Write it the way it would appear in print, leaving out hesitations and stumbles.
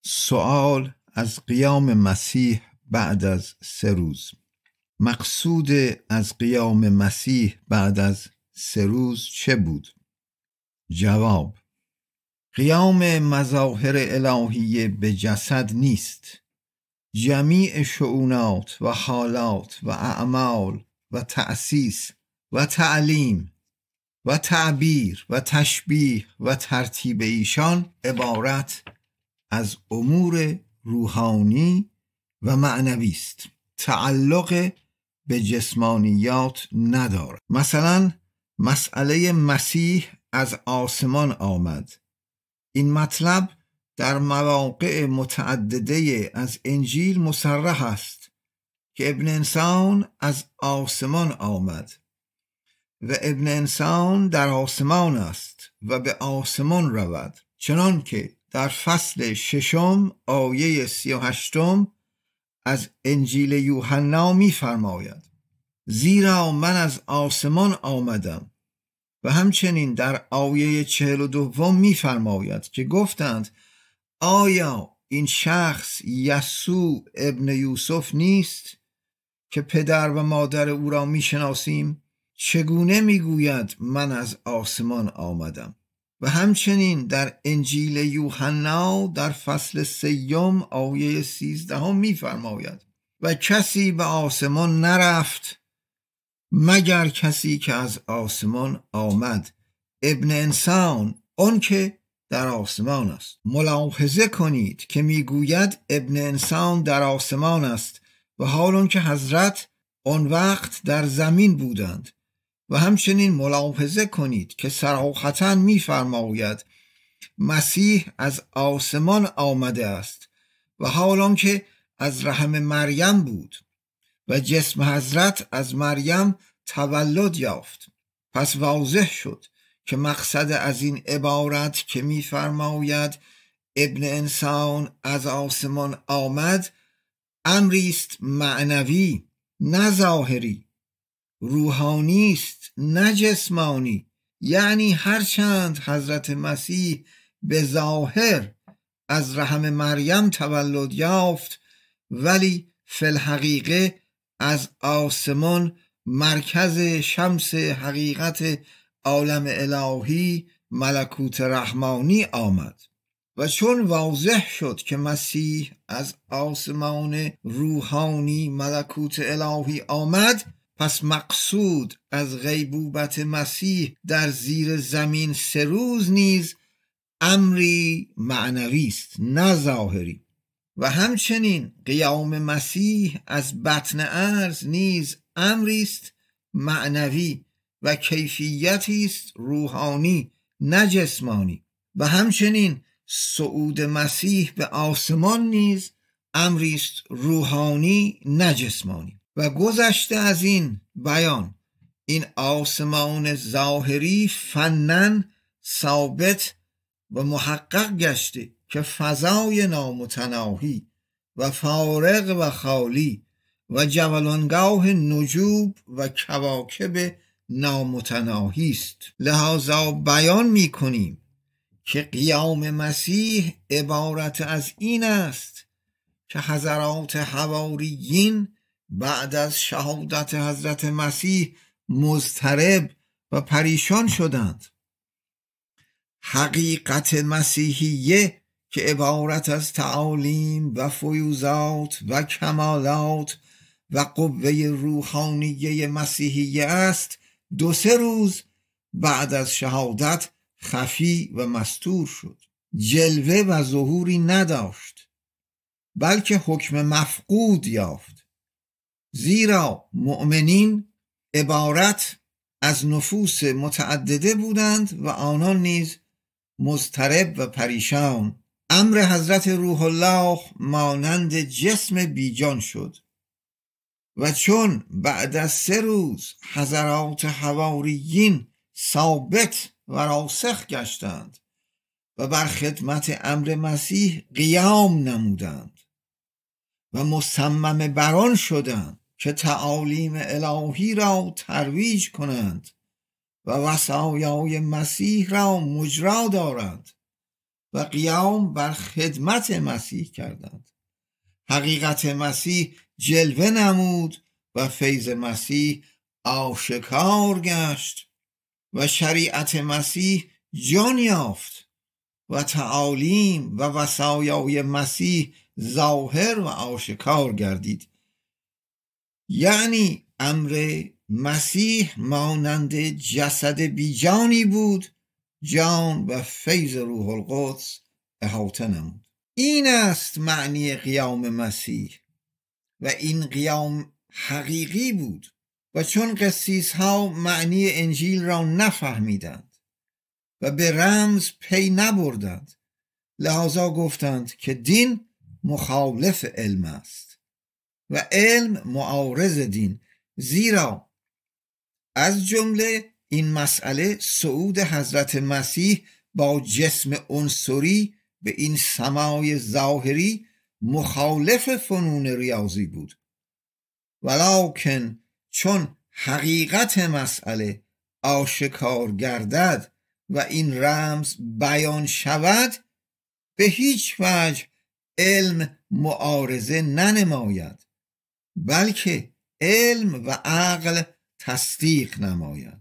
سوال از قیام مسیح بعد از 3 روز. مقصود از قیام مسیح بعد از 3 روز چه بود؟ جواب: قیام مظاهر الهیه به جسد نیست. جمیع شؤونات و حالات و اعمال و تأسیس و تعلیم و تعبیر و تشبیه و ترتیب ایشان عبارت از امور روحانی و معنوی است. تعلق به جسمانیات ندارد. مثلا مسئله مسیح از آسمان آمد. این مطلب در مواقع متعدده از انجیل مصرح است که ابن انسان از آسمان آمد و ابن انسان در آسمان است و به آسمان رود، چنان که در فصل 6 آیه 38 از انجیل یوحنا می فرماید: زیرا من از آسمان آمدم. و همچنین در آیه 42 می فرماید که گفتند: آیا این شخص یسوع ابن یوسف نیست که پدر و مادر او را می شناسیم؟ چگونه می گوید من از آسمان آمدم؟ و همچنین در انجیل یوحنا در فصل 3 آیه 13 می فرماید: و کسی به آسمان نرفت مگر کسی که از آسمان آمد، ابن انسان، آن که در آسمان است. ملاحظه کنید که میگوید ابن انسان در آسمان است و حال که حضرت آن وقت در زمین بودند. و همچنین ملاحظه کنید که صراحتاً میفرماید مسیح از آسمان آمده است و حال که از رحم مریم بود و جسم حضرت از مریم تولد یافت. پس واضح شد که مقصد از این عبارت که می‌فرماید ابن انسان از آسمان آمد امری است معنوی نه ظاهری، روحانی است نه جسمانی. یعنی هرچند حضرت مسیح به ظاهر از رحم مریم تولد یافت، ولی فی الحقیقه از آسمان مرکز شمس حقیقت عالم الهی ملکوت رحمانی آمد. و چون واضح شد که مسیح از آسمان روحانی ملکوت الهی آمد، پس مقصود از غیبوبت مسیح در زیر زمین 3 روز نیز امری معنوی است نه ظاهری. و همچنین قیام مسیح از بطن ارض نیز امری است معنوی و کیفیتی است روحانی نه جسمانی. و همچنین صعود مسیح به آسمان نیز امری است روحانی نه جسمانی. و گذشته از این بیان، این آسمان ظاهری فناً ثابت و محقق گشته که فضای نامتناهی و فارغ و خالی و جولانگاه نجوم و کواکب نامتناهی است. لذا بیان می کنیم که قیام مسیح عبارت از این است که حضرات حواریین بعد از شهادت حضرت مسیح مضطرب و پریشان شدند. حقیقت مسیحیه که عبارت از تعالیم و فیوزات و کمالات و قوه روحانیه مسیحیه است 2-3 روز بعد از شهادت خفی و مستور شد. جلوه و ظهوری نداشت، بلکه حکم مفقود یافت. زیرا مؤمنین عبارت از نفوس متعدده بودند و آنان نیز مضطرب و پریشان. امر حضرت روح الله مانند جسم بیجان شد. و چون بعد از 3 روز حضرات حواریین ثابت و راسخ گشتند و بر خدمت امر مسیح قیام نمودند و مصمم بران شدند که تعالیم الهی را ترویج کنند و وصایای مسیح را مجرا دارند و قیام بر خدمت مسیح کردند. حقیقت مسیح جلوه نمود و فیض مسیح آشکار گشت و شریعت مسیح جان یافت و تعالیم و وصایای مسیح ظاهر و آشکار گردید. یعنی امر مسیح مانند جسد بیجانی بود، جان و فیض روح القدس احاطه نمود. این است معنی قیام مسیح و این قیام حقیقی بود و چون قسیس ها معنی انجیل را نفهمیدند و به رمز پی نبردند، لذا گفتند که دین مخالف علم است و علم معارض دین، زیرا از جمله این مسئله صعود حضرت مسیح با جسم عنصری به این سمای ظاهری مخالف فنون ریاضی بود. ولکن چون حقیقت مسئله آشکار گردد و این رمز بیان شود، به هیچ وجه علم معارضه ننماید، بلکه علم و عقل تصدیق نماید.